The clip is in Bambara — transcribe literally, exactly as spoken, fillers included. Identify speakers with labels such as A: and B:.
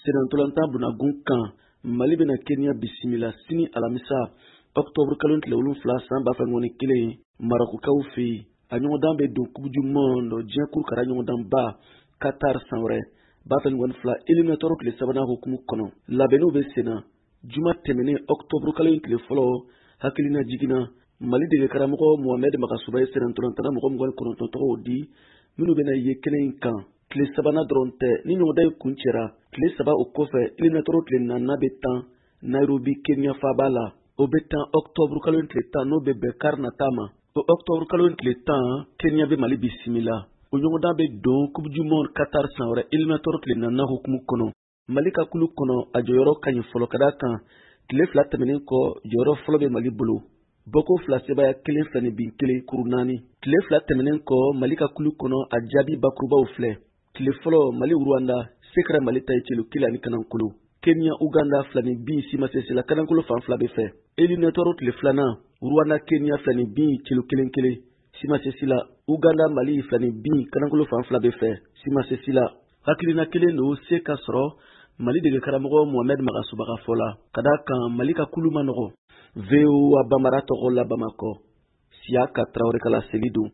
A: Senantolantan bunagun kan Mali bena Kenya bisimila sini alamisa Octobre kalon tile wolonwula san ba fɛn ŋɔni kelen Marokukaw fɛ a ɲɔgɔndan bɛ don Coupe du Monde diɲɛ kurukara ɲɔgɔndan ba Qatar san wɛrɛ ba fɛn ŋɔni fila éliminatoire tile sabanan hukumu kɔnɔ labɛnniw bɛ senna juma tɛmɛnen Octobre kalon tile fɔlɔ hakilina jiginna Mali dege karamɔgɔ Mohamed Magasuba ye senantolantana mɔgɔ mugan ni kɔnɔntɔn tɔgɔw di minnu bɛna ye kɛnɛ in kan tile sabanan dɔrɔn tɛ ni ɲɔgɔndan in kun cɛra tile saba o kɔfɛ éliminatoire tile naaninan bɛ tan Nairobi Kenya faaba la o bɛ tan Octobre kalon tile tan n'o bɛ bɛn kari nata ma o Octobre kalon tile tan Kenya bɛ Mali bisimila o ɲɔgɔndan bɛ don Coupe du Monde Qatar san wɛrɛ éliminatoire tile naaninan hukumu kɔnɔ Mali ka kulu kɔnɔ a jɔyɔrɔ ka ɲi fɔlɔ ka da kan tile fila tɛmɛnen kɔ jɔyɔrɔ fɔlɔ bɛ Mali bolo bɔko fila sebaya kelen fila ni bin kelen kuru naani tile fila tɛmɛnen kɔ Mali ka kulu kɔnɔ a jaabi bakurubaw filɛ tile fɔlɔ Mali Rwanda se kɛra Mali ta ye celu kelen ani kanankolo Kenya Uganda fila ni bin simasesila kanankolo fan fila bɛ fɛ éliminatoire tile filanan Rwanda Kenya fila ni bin celu kelen kelen simasesila Uganda Mali fila ni bin kanankolo fan fila bɛ fɛ simasesila hakilina kelen do se ka sɔrɔ Mali dege karamɔgɔ Mohamed Magasuba ka fɔ la ka da kan Mali ka kulu ma nɔgɔ V O A Bambara tɔgɔ la Bamakɔ Siaka Traoré kala seli don